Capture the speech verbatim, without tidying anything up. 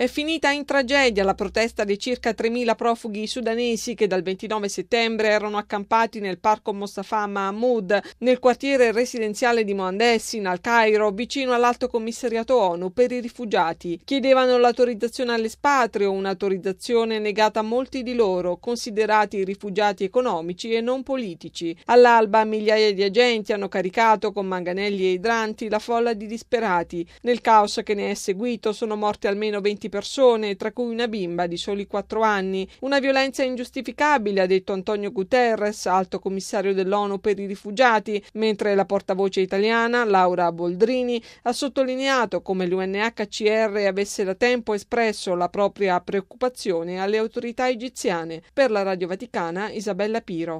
È finita in tragedia la protesta dei circa tremila profughi sudanesi che dal ventinove settembre erano accampati nel parco Mostafa Mahmoud, nel quartiere residenziale di Mohandesin al Cairo, vicino all'Alto Commissariato ONU per i rifugiati. Chiedevano l'autorizzazione all'espatrio, un'autorizzazione negata a molti di loro, considerati rifugiati economici e non politici. All'alba migliaia di agenti hanno caricato con manganelli e idranti la folla di disperati. Nel caos che ne è seguito sono morte almeno venti persone, tra cui una bimba di soli quattro anni. Una violenza ingiustificabile, ha detto Antonio Guterres, alto commissario dell'ONU per i rifugiati, mentre la portavoce italiana, Laura Boldrini, ha sottolineato come l'U N H C R avesse da tempo espresso la propria preoccupazione alle autorità egiziane. Per la Radio Vaticana, Isabella Piro.